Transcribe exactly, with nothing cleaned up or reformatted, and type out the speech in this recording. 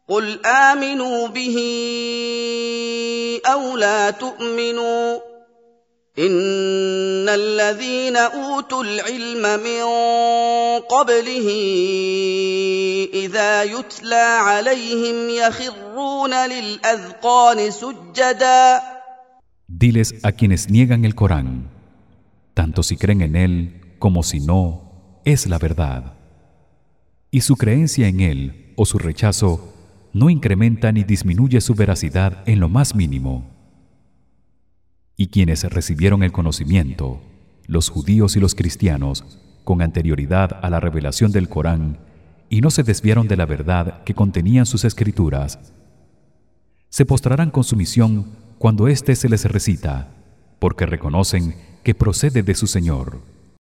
قل آمنوا به أو لا تؤمنوا إن الذين أوتوا العلم من قبله إذا يتلى عليهم يخرون للأذقان سجدا. Diles a quienes niegan el Corán, tanto si creen en él como si no, es la verdad. Y su creencia en él o su rechazo no incrementa ni disminuye su veracidad en lo más mínimo. Y quienes recibieron el conocimiento, los judíos y los cristianos, con anterioridad a la revelación del Corán, y no se desviaron de la verdad que contenían sus escrituras, se postrarán con sumisión cuando éste se les recita, porque reconocen que procede de su Señor.